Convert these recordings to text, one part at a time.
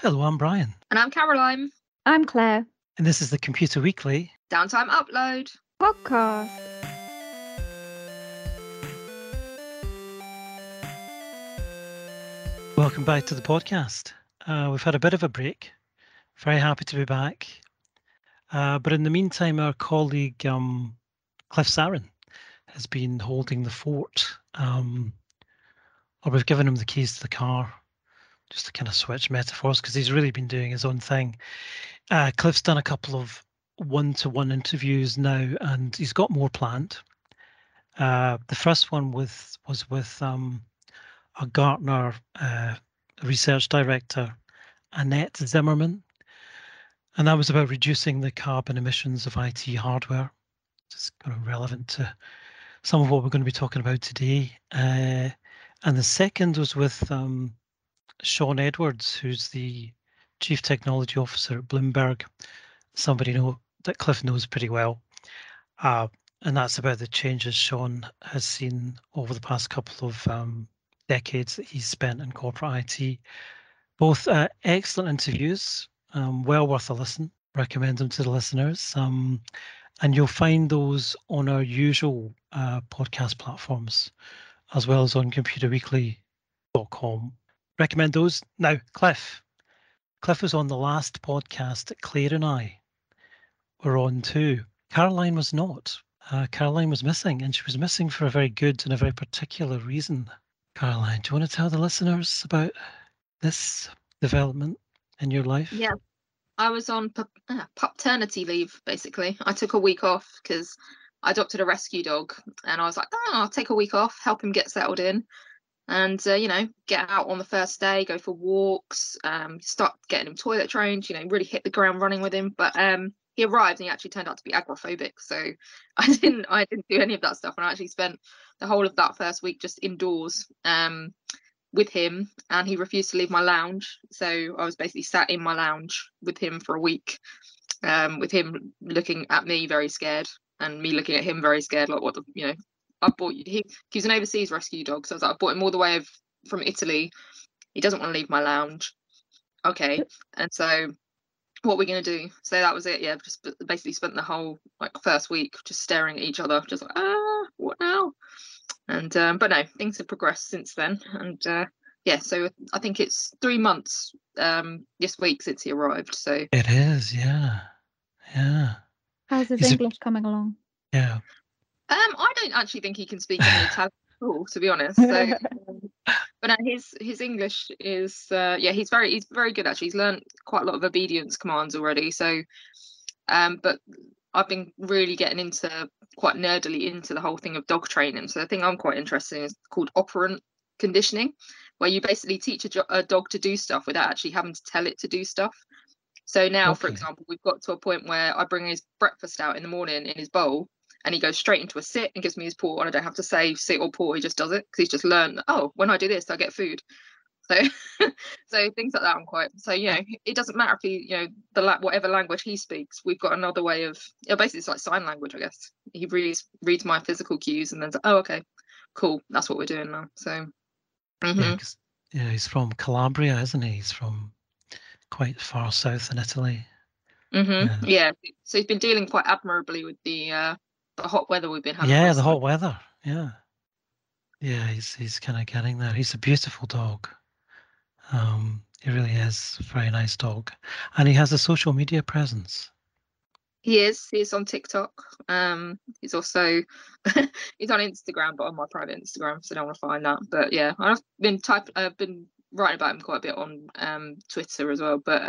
Hello, I'm Brian, And I'm Caroline. I'm Claire. and this is the Computer Weekly. Downtime Upload. Podcast. Welcome back to the podcast. We've had a bit of a break. Very happy to be back. But in the meantime, our colleague Cliff Sarin has been holding the fort. Or we've given him the keys to the car, just to kind of switch metaphors, because he's really been doing his own thing. Cliff's done a couple of one-to-one interviews now, and he's got more planned. The first one was with a Gartner research director, Annette Zimmerman, and that was about reducing the carbon emissions of IT hardware. It's kind of relevant to some of what we're going to be talking about today. And the second was with Sean Edwards, who's the Chief Technology Officer at Bloomberg, somebody that Cliff knows pretty well. And that's about the changes Sean has seen over the past couple of decades that he's spent in corporate IT. Both excellent interviews, well worth a listen. Recommend them to the listeners. And you'll find those on our usual podcast platforms, as well as on computerweekly.com. Recommend those. Now, Cliff was on the last podcast that Claire and I were on too. Caroline was not. Caroline was missing, and she was missing for a very good and a very particular reason. Caroline, do you want to tell the listeners about this development in your life? Yeah, I was on paternity leave, basically. I took a week off because I adopted a rescue dog, and I was like, I'll take a week off, help him get settled in, and get out on the first day, go for walks, start getting him toilet trained, really hit the ground running with him. But he arrived and he actually turned out to be agoraphobic, so I didn't do any of that stuff, and I actually spent the whole of that first week just indoors with him, and he refused to leave my lounge, so I was basically sat in my lounge with him for a week, with him looking at me very scared and me looking at him very scared, like I bought he's an overseas rescue dog, so I was like, I bought him all the way from Italy, he doesn't want to leave my lounge, okay, and so what we're going to do. So that was it. Yeah, just basically spent the whole first week just staring at each other, just like, what now? And but no, things have progressed since then. And so I think it's 3 months this week since he arrived. So it is, yeah. How's his English coming along? Yeah. I don't actually think he can speak any Italian at all, to be honest. So but no, his English is he's very good actually. He's learned quite a lot of obedience commands already. So but I've been really getting quite nerdily into the whole thing of dog training. So the thing I'm quite interested in is called operant conditioning, where you basically teach a dog to do stuff without actually having to tell it to do stuff. So now, for example, we've got to a point where I bring his breakfast out in the morning in his bowl, and he goes straight into a sit and gives me his paw, and I don't have to say sit or paw. He just does it because he's just learned, when I do this, I get food. So so things like that I'm quite, so it doesn't matter if he whatever language he speaks, we've got another way of, basically it's like sign language, I guess. He reads my physical cues and then says, okay, cool, that's what we're doing now. So he's from Calabria, isn't he? He's from quite far south in Italy. Yeah, so he's been dealing quite admirably with the hot weather we've been having. Yeah, the hot weather. Yeah, he's kind of getting there. He's a beautiful dog. He really is a very nice dog, and he has a social media presence. He's on TikTok. He's also he's on Instagram, but on my private Instagram, so I don't want to find that. But yeah, I've been writing about him quite a bit on Twitter as well. But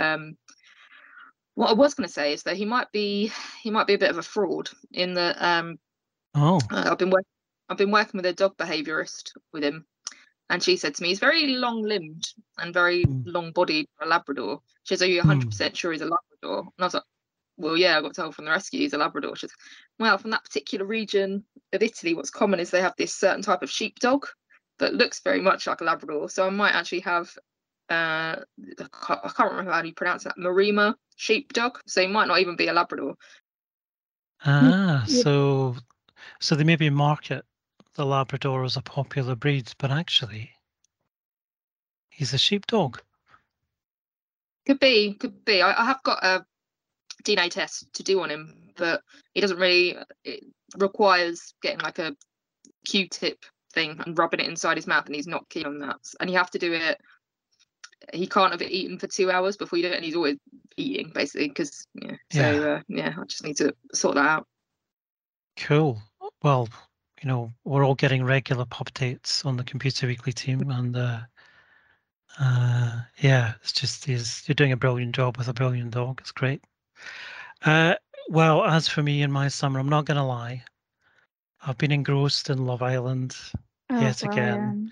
what I was going to say is that he might be a bit of a fraud in that. I've been working with a dog behaviourist with him, and she said to me, he's very long-limbed and very long-bodied for a Labrador. She says, are you 100% sure he's a Labrador? And I was like, well, yeah, I got told from the rescue he's a Labrador. She says, well, from that particular region of Italy, what's common is they have this certain type of sheepdog that looks very much like a Labrador. So I might actually have, I can't remember how you pronounce that, Marima sheepdog. So he might not even be a Labrador. So they maybe market the Labrador as a popular breed, but actually he's a sheepdog. Could be. I have got a DNA test to do on him, but he doesn't really. It requires getting like a Q-tip thing and rubbing it inside his mouth, and he's not keen on that. And you have to do it. He can't have eaten for 2 hours before you do it, and he's always eating basically because I just need to sort that out. Cool. Well, we're all getting regular updates on the Computer Weekly team, and it's just you're doing a brilliant job with a brilliant dog. It's great. Well, as for me in my summer, I'm not going to lie. I've been engrossed in Love Island yet again.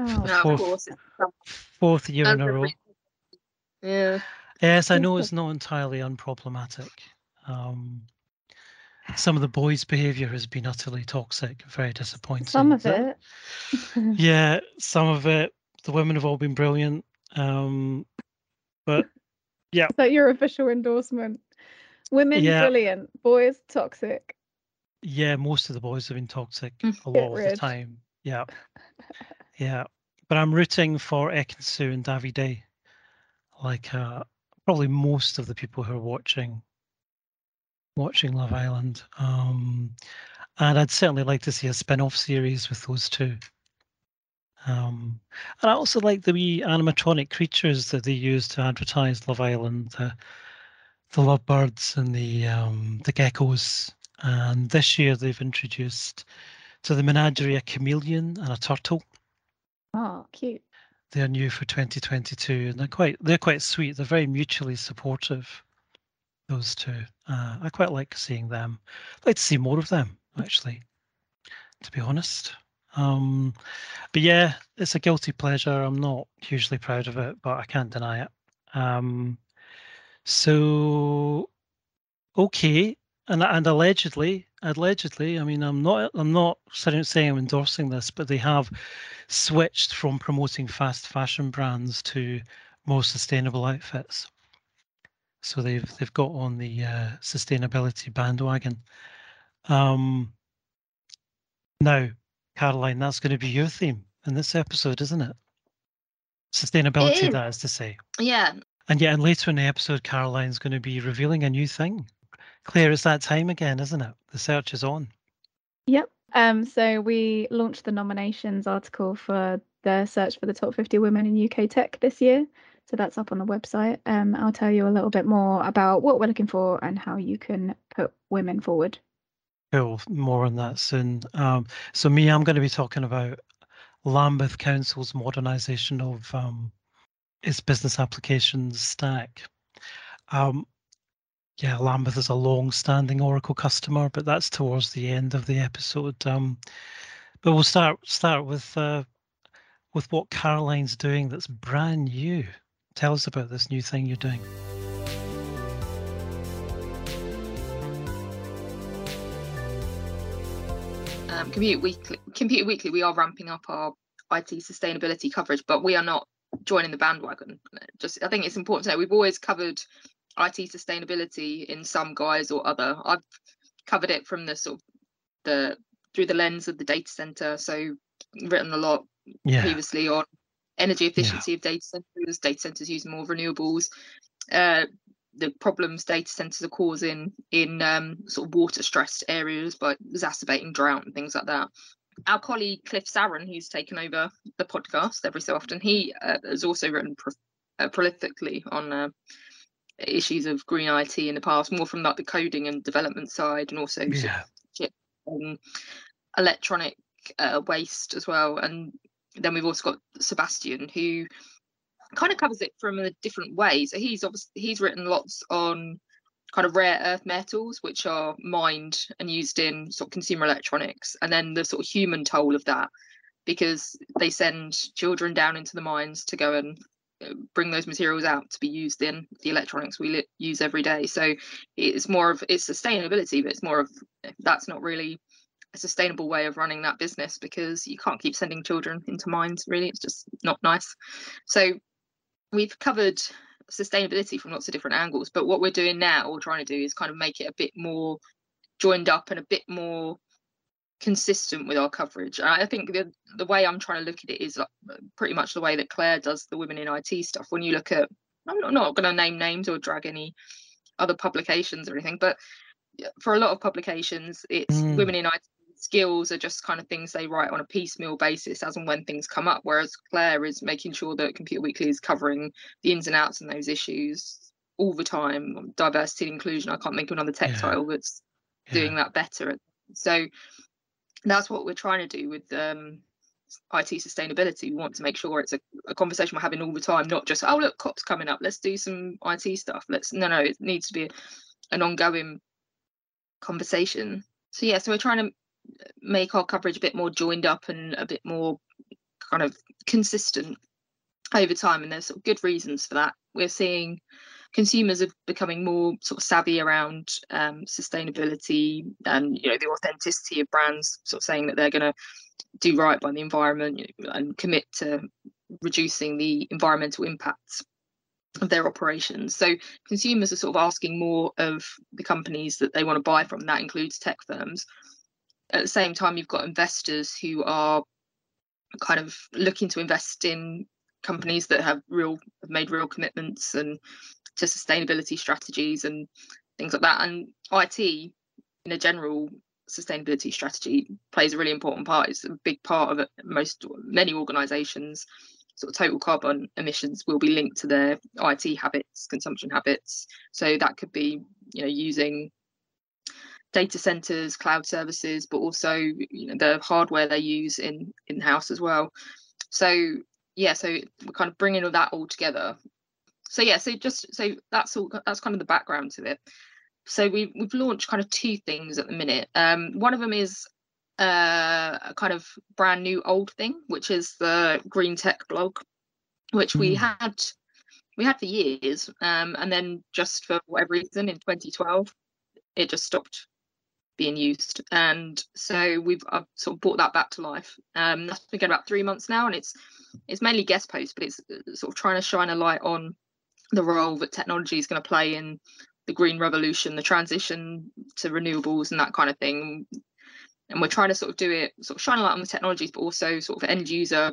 Fourth year in a row. Yeah. Yes, I know it's not entirely unproblematic. Some of the boys' behaviour has been utterly toxic, very disappointing. Some of it. Yeah, some of it. The women have all been brilliant. But yeah. Is that your official endorsement? Women brilliant, boys toxic. Yeah, most of the boys have been toxic a lot of the time. Yeah. Yeah. But I'm rooting for Ekin-Su and Davide. Like probably most of the people who are watching Love Island. And I'd certainly like to see a spin-off series with those two. And I also like the wee animatronic creatures that they use to advertise Love Island, the lovebirds and the geckos. And this year they've introduced to the menagerie a chameleon and a turtle. Oh, cute. They're new for 2022, and they're quite sweet. They're very mutually supportive. Those two, I quite like seeing them. I'd like to see more of them, actually, to be honest. But yeah, it's a guilty pleasure. I'm not hugely proud of it, but I can't deny it. So okay, and allegedly, I mean, I'm not saying I'm endorsing this, but they have switched from promoting fast fashion brands to more sustainable outfits. So they've got on the sustainability bandwagon. Now, Caroline, that's going to be your theme in this episode, isn't it? Sustainability, that is to say. Yeah. And later in the episode, Caroline's going to be revealing a new thing. Claire, it's that time again, isn't it? The search is on. Yep. So we launched the nominations article for the search for the top 50 women in UK tech this year. So that's up on the website. I'll tell you a little bit more about what we're looking for and how you can put women forward. Cool. More on that soon. So I'm going to be talking about Lambeth Council's modernisation of its business applications stack. Lambeth is a long-standing Oracle customer, but that's towards the end of the episode. But we'll start with what Caroline's doing that's brand new. Tell us about this new thing you're doing. Computer Weekly, we are ramping up our IT sustainability coverage, but we are not joining the bandwagon. I think it's important to know we've always covered IT sustainability in some guise or other. I've covered it from through the lens of the data center. So written a lot previously on energy efficiency of data centers using more renewables, the problems data centers are causing in sort of water stressed areas by exacerbating drought and things like that. Our colleague Cliff Saran, who's taken over the podcast every so often, he has also written prolifically on issues of green IT in the past, more from like the coding and development side, and also electronic waste as well. And then we've also got Sebastian, who kind of covers it from a different way. So he's written lots on kind of rare earth metals, which are mined and used in sort of consumer electronics, and then the sort of human toll of that, because they send children down into the mines to go and bring those materials out to be used in the electronics we use every day. So it's sustainability, but it's more of, that's not really a sustainable way of running that business, because you can't keep sending children into mines, really. It's just not nice. So we've covered sustainability from lots of different angles, but what we're doing now, or trying to do, is kind of make it a bit more joined up and a bit more consistent with our coverage. And I think the way I'm trying to look at it is like pretty much the way that Claire does the women in IT stuff. When you look at I'm not going to name names or drag any other publications or anything, but for a lot of publications, it's women in IT skills are just kind of things they write on a piecemeal basis as and when things come up, whereas Claire is making sure that Computer Weekly is covering the ins and outs and those issues all the time. Diversity and inclusion, I can't think of another tech title that's doing that better. So that's what we're trying to do with IT sustainability. We want to make sure it's a conversation we're having all the time, not just, oh look, COP's coming up, let's do some IT stuff. No, it needs to be an ongoing conversation. So yeah, so we're trying to make our coverage a bit more joined up and a bit more kind of consistent over time, and there's sort of good reasons for that. We're seeing consumers are becoming more sort of savvy around sustainability and, you know, the authenticity of brands sort of saying that they're going to do right by the environment, you know, and commit to reducing the environmental impacts of their operations. So consumers are sort of asking more of the companies that they want to buy from. That includes tech firms. At the same time, you've got investors who are kind of looking to invest in companies that have made real commitments and to sustainability strategies and things like that. And IT, in a general sustainability strategy, plays a really important part. It's a big part of it. Many organisations' sort of total carbon emissions will be linked to their IT habits, consumption habits. So that could be, you know, using data centers, cloud services, but also, you know, the hardware they use in-house as well. So yeah, so we're kind of bringing all that all together. So yeah, so that's kind of the background to it. So we've launched kind of two things at the minute. One of them is a kind of brand new old thing, which is the Green Tech blog, which we had for years, and then just for whatever reason in 2012 it just stopped being used, and so I've sort of brought that back to life. That's been going about 3 months now, and it's mainly guest posts, but it's sort of trying to shine a light on the role that technology is going to play in the green revolution, the transition to renewables and that kind of thing. And we're trying to sort of do it, sort of shine a light on the technologies, but also sort of end user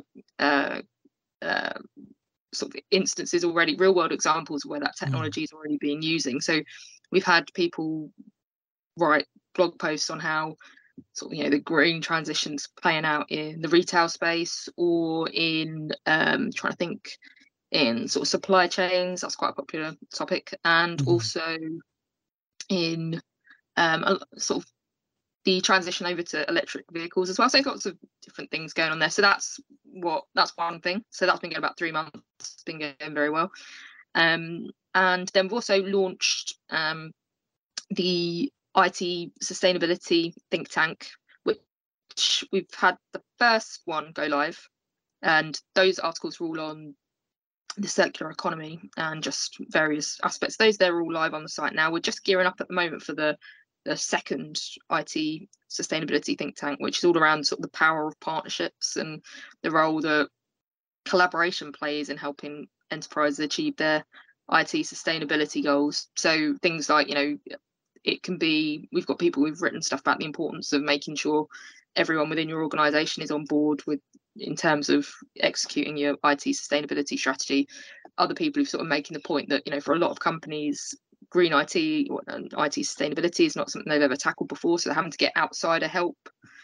sort of instances already, real world examples of where that technology is already being using. So we've had people write blog posts on how sort of, you know, the green transition's playing out in the retail space, or in trying to think, in sort of supply chains. That's quite a popular topic, and also in sort of the transition over to electric vehicles as well. So lots of different things going on there. So that's one thing. So that's been going about 3 months. It's been going very well. And then we've also launched the IT sustainability think tank, which we've had the first one go live, and those articles are all on the circular economy and just various aspects. They're all live on the site now. We're just gearing up at the moment for the second IT sustainability think tank, which is all around sort of the power of partnerships and the role that collaboration plays in helping enterprises achieve their IT sustainability goals. So things like, you know, it can be, we've got people who've written stuff about the importance of making sure everyone within your organization is on board with, in terms of executing your IT sustainability strategy. Other people who've sort of making the point that, you know, for a lot of companies, green IT and IT sustainability is not something they've ever tackled before, so they're having to get outsider help.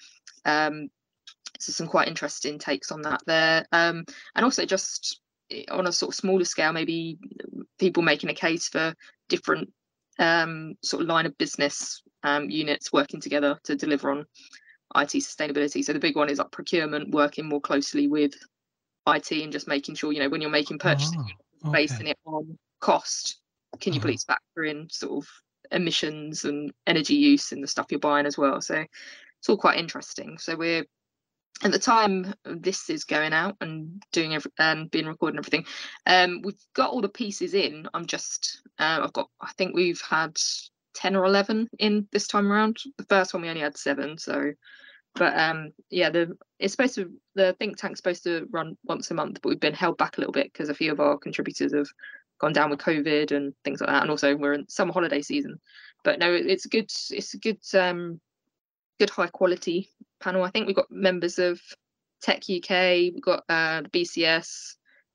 So some quite interesting takes on that there, and also just on a sort of smaller scale, maybe people making a case for different sort of line of business units working together to deliver on IT sustainability. So the big one is like procurement, working more closely with IT and just making sure, you know, when you're making purchases, basing it on cost, can you please factor in sort of emissions and energy use in the stuff you're buying as well. So it's all quite interesting. So we're, at the time this is going out and doing being recorded and everything, we've got all the pieces in. I'm just I think we've had 10 or 11 in this time around. The first one we only had 7, so, but yeah, the think tank's supposed to run once a month, but we've been held back a little bit because a few of our contributors have gone down with COVID and things like that, and also we're in summer holiday season. But no, it's a good high quality panel. I think we've got members of Tech UK, we've got the BCS,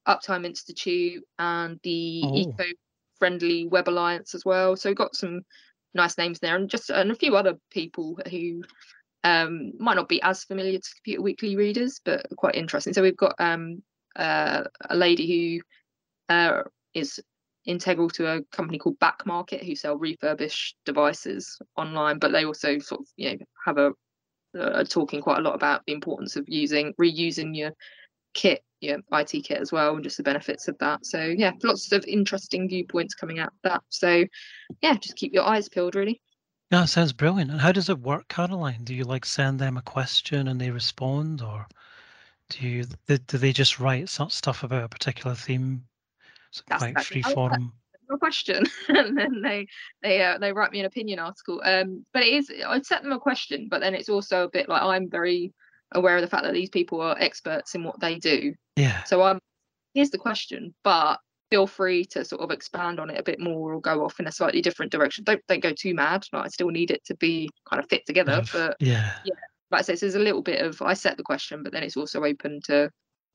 Uptime Institute and the Oh, Eco-Friendly Web Alliance as well. So we've got some nice names there, and a few other people who might not be as familiar to Computer Weekly readers, but quite interesting. So we've got a lady who is integral to a company called Backmarket, who sell refurbished devices online, but they also sort of have talking quite a lot about the importance of reusing your kit, your IT kit as well, and just the benefits of that. So yeah, lots of interesting viewpoints coming out of that. So yeah, just keep your eyes peeled, really. that sounds brilliant. And how does it work, Caroline? Do you like send them a question and they respond, or do they just write some stuff about a particular theme? Is it That's quite exactly free form? a question, and then they write me an opinion article. But I'd set them a question, but then it's also a bit like I'm very aware of the fact that these people are experts in what they do. Yeah. So here's the question, but feel free to sort of expand on it a bit more or go off in a slightly different direction. Don't go too mad. Like, I still need it to be kind of fit together. But yeah, like I say, so there's a little bit of I set the question, but then it's also open to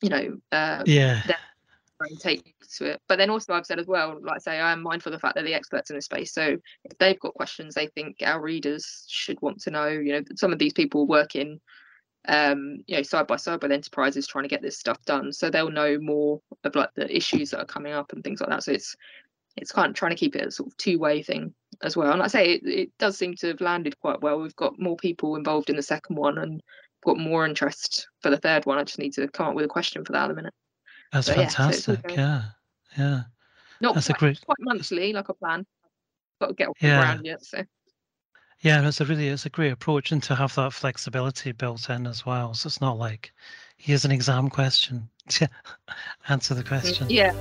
yeah, and take to it. But then also I've said as well, like I say, I am mindful of the fact that the experts in this space. So if they've got questions they think our readers should want to know, some of these people work in side by side with enterprises trying to get this stuff done. So they'll know more of like the issues that are coming up and things like that. So it's kind of trying to keep it a sort of two-way thing as well. And like I say, it does seem to have landed quite well. We've got more people involved in the second one and got more interest for the third one. I just need to come up with a question for that at the minute. that's But fantastic. yeah, Yeah. not That's quite, quite monthly like a plan. Got to get off the ground yet. So yeah, it's a great approach, and to have that flexibility built in as well. So it's not like here's an exam question, answer the question. Yeah.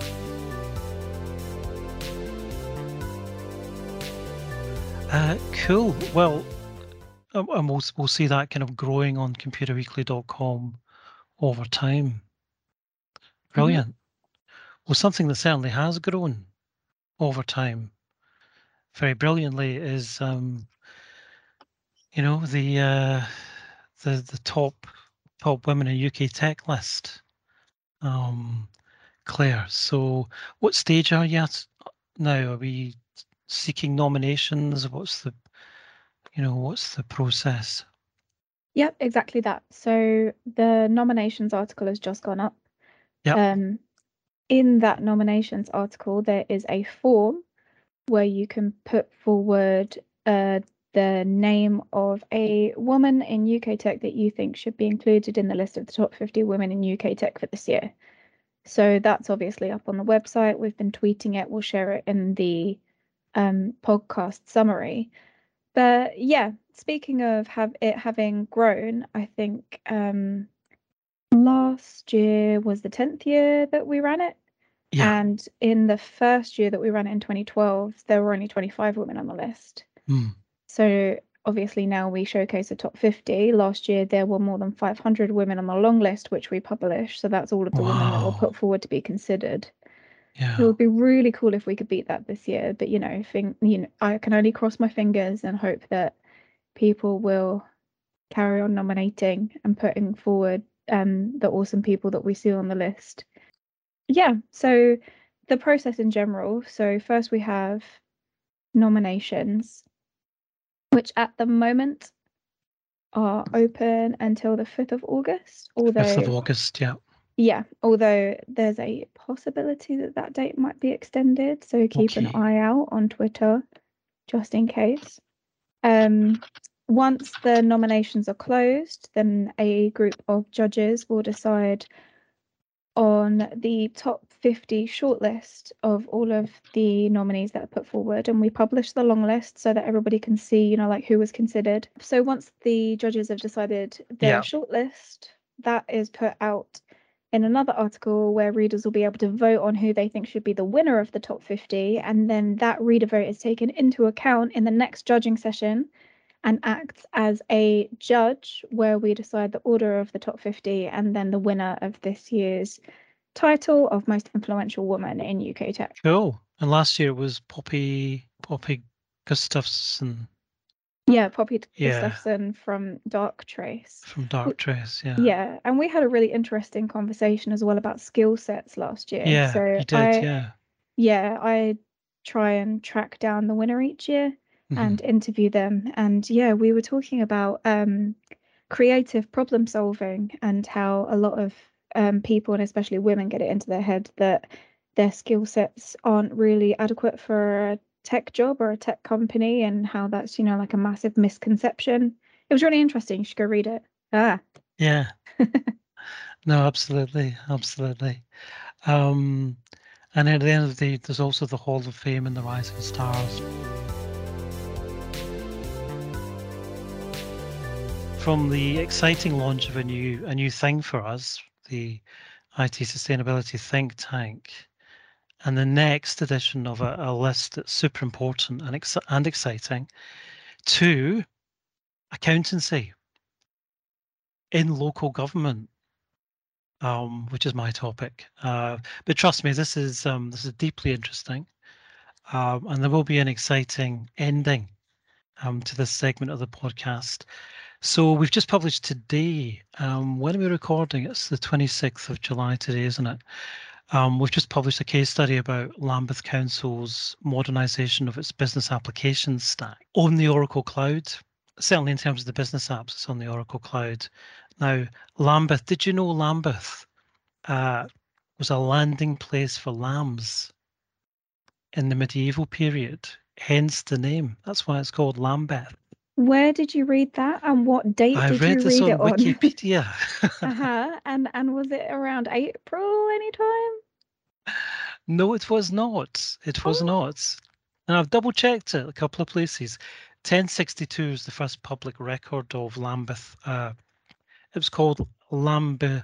Cool. Well, and we'll see that kind of growing on computerweekly.com over time. Brilliant. Well, something that certainly has grown over time very brilliantly is the top women in UK tech list. Claire, so what stage are you at now? Are we seeking nominations? What's the process? Yep, exactly that. So the nominations article has just gone up. Yep. In that nominations article, there is a form where you can put forward the name of a woman in UK tech that you think should be included in the list of the top 50 women in UK tech for this year. So that's obviously up on the website. We've been tweeting it. We'll share it in the podcast summary. But yeah, speaking of it having grown, I think last year was the 10th year that we ran it. Yeah. And in the first year that we ran it in 2012, there were only 25 women on the list. So obviously now we showcase the top 50. Last year there were more than 500 women on the long list, which we published. So that's all of the women that were put forward to be considered. Yeah. It would be really cool if we could beat that this year. But I can only cross my fingers and hope that people will carry on nominating and putting forward the awesome people that we see on the list. Yeah, so the process in general. So first we have nominations, which at the moment are open until the 5th of August. 5th of August, yeah. Yeah, although there's a possibility that date might be extended. So keep an eye out on Twitter, just in case. Once the nominations are closed, then a group of judges will decide on the top 50 shortlist of all of the nominees that are put forward, and we publish the long list so that everybody can see, like who was considered. So once the judges have decided their shortlist, that is put out in another article where readers will be able to vote on who they think should be the winner of the top 50, and then that reader vote is taken into account in the next judging session and acts as a judge where we decide the order of the top 50 and then the winner of this year's title of most influential woman in UK tech. Cool. And last year it was Poppy Gustafson. Yeah, Poppy Yeah. Gustafson from Darktrace. From Darktrace, yeah. Yeah, and we had a really interesting conversation as well about skill sets last year. Yeah, So you did, I try and track down the winner each year and Mhm. interview them. And yeah, we were talking about creative problem solving and how a lot of people, and especially women, get it into their head that their skill sets aren't really adequate for a tech job or a tech company, and how that's, you know, like a massive misconception. It was really interesting. You should go read it. Yeah. No, absolutely. And at the end of the day, there's also the Hall of Fame and the Rising Stars. From the exciting launch of a new thing for us, the IT Sustainability Think Tank, and the next edition of a list that's super important and exciting, to accountancy in local government, which is my topic. But trust me, this is deeply interesting, and there will be an exciting ending to this segment of the podcast. So we've just published today. When are we recording? It's the 26th of July today, isn't it? We've just published a case study about Lambeth Council's modernisation of its business applications stack on the Oracle Cloud. Certainly in terms of the business apps, it's on the Oracle Cloud. Now, Lambeth, did you know Lambeth was a landing place for lambs in the medieval period? Hence the name. That's why it's called Lambeth. Where did you read that, and what date I did read you this read on it on? Wikipedia. And was it around April anytime? No, it was not. It was Oh. not. And I've double checked it a couple of places. 1062 is the first public record of Lambeth. It was called Lambethita,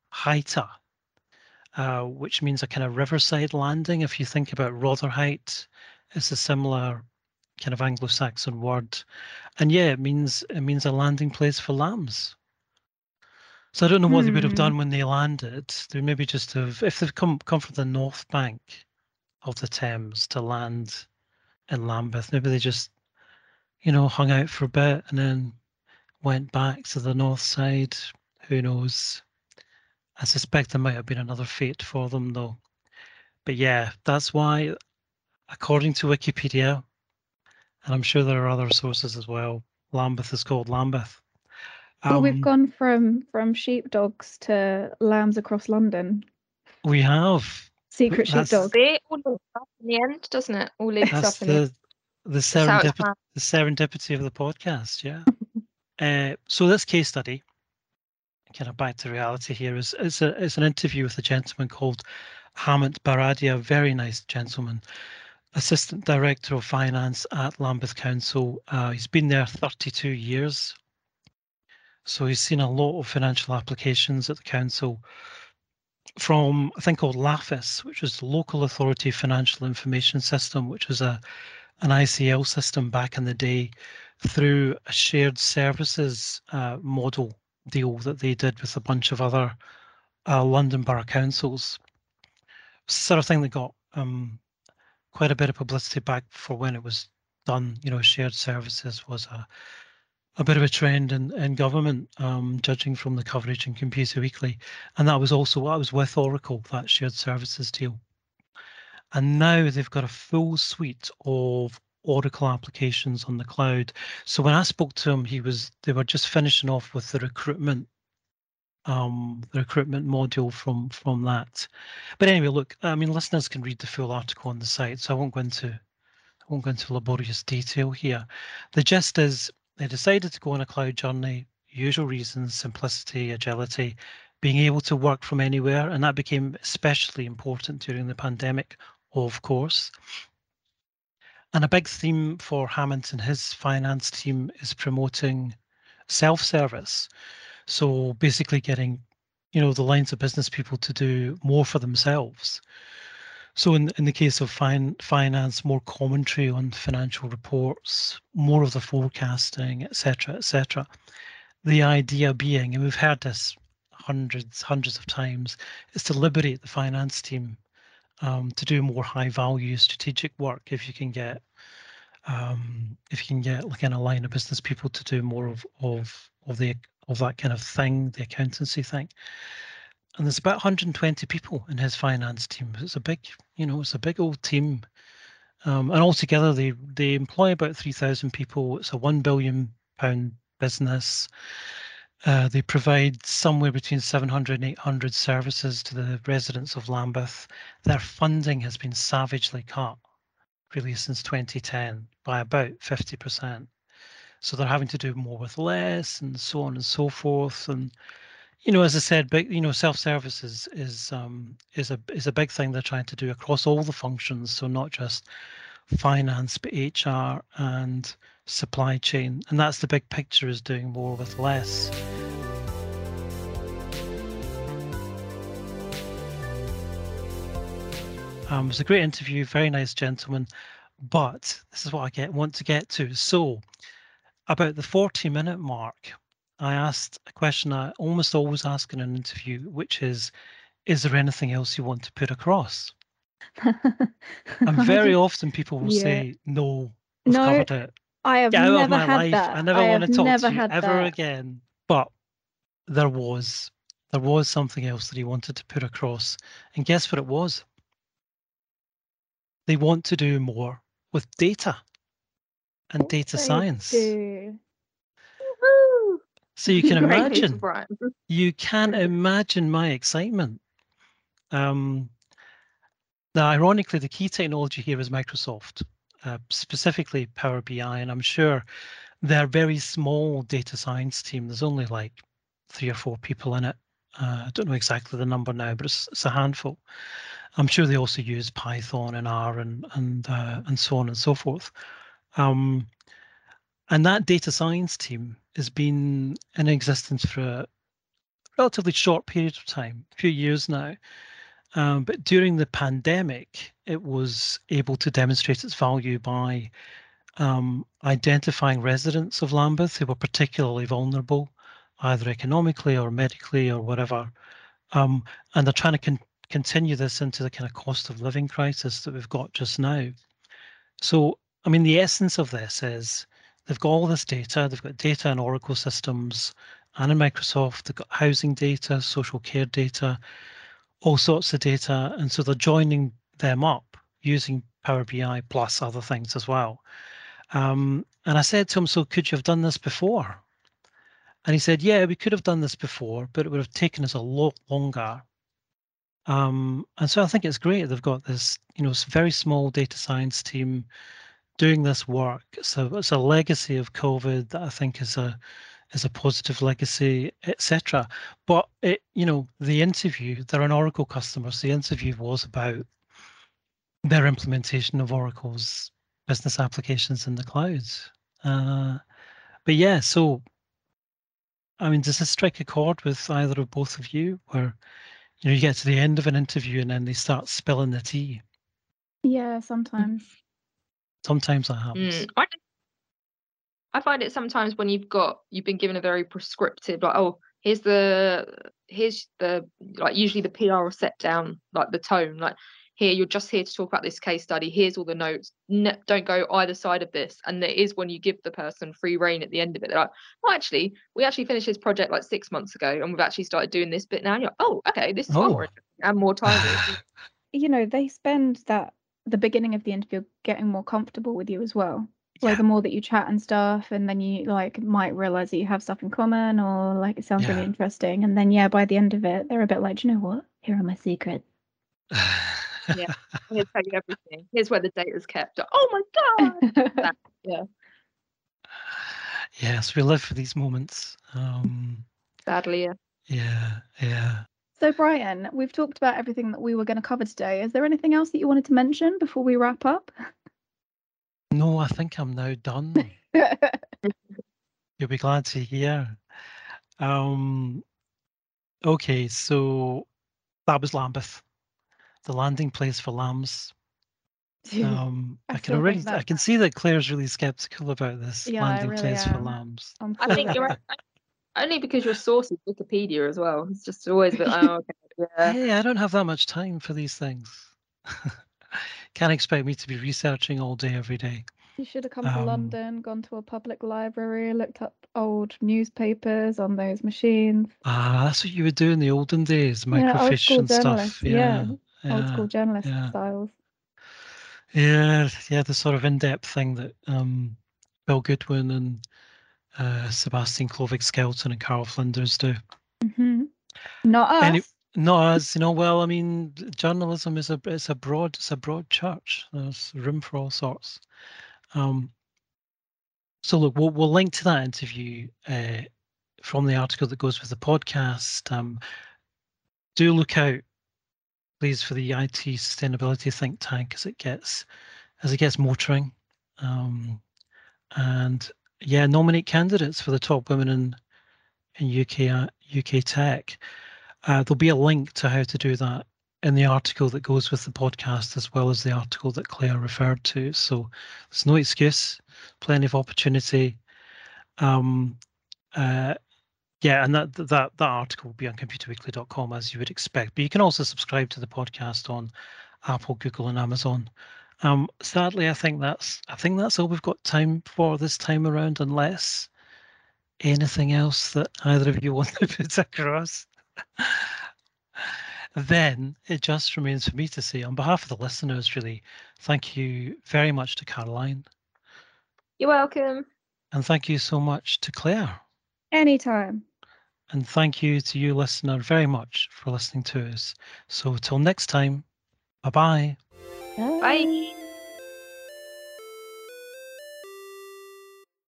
which means a kind of riverside landing. If you think about Rotherhite, it's a similar kind of Anglo-Saxon word. And yeah, it means a landing place for lambs. So I don't know what they would have done when they landed. They maybe just have, if they've come from the north bank of the Thames to land in Lambeth, maybe they just, hung out for a bit and then went back to the north side. Who knows? I suspect there might have been another fate for them though. But yeah, that's why, according to Wikipedia, and I'm sure there are other sources as well, Lambeth is called Lambeth. Well, we've gone from sheepdogs to lambs across London. We have. Secret sheepdog. It all links up in the end, doesn't it? All links That's up in the serendipity of the podcast, yeah. So this case study, kind of back to reality here, is it's an interview with a gentleman called Hamant Baradia, a very nice gentleman, Assistant Director of Finance at Lambeth Council. He's been there 32 years. So he's seen a lot of financial applications at the council, from a thing called LAFIS, which was the Local Authority Financial Information System, which was an ICL system back in the day, through a shared services model deal that they did with a bunch of other London Borough Councils. It's the sort of thing that got quite a bit of publicity back for when it was done. Shared services was a bit of a trend in government, judging from the coverage in Computer Weekly. And that was also what I was with Oracle, that shared services deal. And now they've got a full suite of Oracle applications on the cloud. So when I spoke to him, they were just finishing off with the recruitment module from that. But anyway, look, I mean, listeners can read the full article on the site, so I won't go into laborious detail here. The gist is they decided to go on a cloud journey, usual reasons, simplicity, agility, being able to work from anywhere, and that became especially important during the pandemic, of course. And a big theme for Hamant and his finance team is promoting self-service. So basically getting, the lines of business people to do more for themselves. So in the case of finance, more commentary on financial reports, more of the forecasting, etc., etc. The idea being, and we've heard this hundreds of times, is to liberate the finance team to do more high value strategic work. If you can get if you can get like in a line of business people to do more of that kind of thing, the accountancy thing. And there's about 120 people in his finance team. It's a big, it's a big old team. And altogether, they employ about 3,000 people. It's a £1 billion business. They provide somewhere between 700 and 800 services to the residents of Lambeth. Their funding has been savagely cut, really, since 2010 by about 50%. So they're having to do more with less, and so on and so forth. And as I said, self-service is a big thing they're trying to do across all the functions. So not just finance, but HR and supply chain. And that's the big picture, is doing more with less. It was a great interview, very nice gentleman, but this is what I want to get to. So about the 40-minute mark, I asked a question I almost always ask in an interview, which is there anything else you want to put across? And very often people will say, no, we've covered it. I have Get out never of my had life. that. I never want to talk to you had ever that. again. But there was something else that he wanted to put across. And guess what it was? They want to do more with data and data science. Do. So you can Great imagine, news, Brian. you can imagine my excitement. Now, ironically, the key technology here is Microsoft, specifically Power BI, and I'm sure their very small data science team, there's only like 3 or 4 people in it. I don't know exactly the number now, but it's a handful. I'm sure they also use Python and R and so on and so forth. And that data science team has been in existence for a relatively short period of time, a few years now. But during the pandemic, it was able to demonstrate its value by identifying residents of Lambeth who were particularly vulnerable, either economically or medically or whatever. And they're trying to continue this into the kind of cost of living crisis that we've got just now. So, I mean, the essence of this is they've got all this data. They've got data in Oracle systems and in Microsoft. They've got housing data, social care data, all sorts of data. And so they're joining them up using Power BI plus other things as well. And I said to him, so could you have done this before? And he said, yeah, we could have done this before, but it would have taken us a lot longer. And so I think it's great. They've got this, very small data science team doing this work. So it's a legacy of COVID that I think is a positive legacy, etc. But the interview, they're an Oracle customer, so the interview was about their implementation of Oracle's business applications in the cloud. But yeah, so I mean, does this strike a chord with either or both of you, where you get to the end of an interview and then they start spilling the tea? Yeah, sometimes. Sometimes that happens. I find it sometimes when you've been given a very prescriptive, like, oh, here's the like, usually the PR will set down like the tone, like, here, you're just here to talk about this case study, here's all the notes, don't go either side of this. And it is when you give the person free reign at the end of it, they're like, well, actually, we actually finished this project like 6 months ago and we've actually started doing this bit now. And you're like, oh, okay, this is far more interesting and more timely. They spend the beginning of the interview getting more comfortable with you as well. Yeah. Like the more that you chat and stuff, and then you might realize that you have stuff in common, or like it sounds really interesting. And then by the end of it, they're a bit like, do you know what? Here are my secrets. Yeah, here's tell you everything. Here's where the data's kept. Oh my god! Yeah. Yes, we live for these moments. Sadly, yeah. Yeah. So, Brian, we've talked about everything that we were going to cover today. Is there anything else that you wanted to mention before we wrap up? No, I think I'm now done. You'll be glad to hear. Okay, so that was Lambeth, the landing place for lambs. I can see that Claire's really skeptical about this landing place for lambs. I think you're right. Only because your source is Wikipedia as well. It's just always a bit, oh, okay, yeah. Hey, I don't have that much time for these things. Can't expect me to be researching all day, every day. You should have come to Um, London, gone to a public library, looked up old newspapers on those machines. That's what you would do in the olden days, Yeah, old microfiche school and stuff. journalists. Yeah, old Yeah, school journalist yeah, styles. yeah. The sort of in-depth thing that Bill Goodwin and Sebastian Clovig-Skelton and Carl Flinders do. Hmm. Not us. Any, not as well. I mean, journalism is a broad church. There's room for all sorts. So look, we'll link to that interview from the article that goes with the podcast. Do look out, please, for the IT sustainability think tank as it gets motoring, and yeah, nominate candidates for the top women in UK tech. There'll be a link to how to do that in the article that goes with the podcast, as well as the article that Claire referred to. So there's no excuse, plenty of opportunity. Yeah, and that article will be on computerweekly.com, as you would expect. But you can also subscribe to the podcast on Apple, Google, and Amazon. Sadly, I think that's all we've got time for this time around, unless anything else that either of you want to put across. Then it just remains for me to say, on behalf of the listeners, really, thank you very much to Caroline. You're welcome. And thank you so much to Claire. Anytime. And thank you to you, listener, very much for listening to us. So till next time, bye-bye. Bye.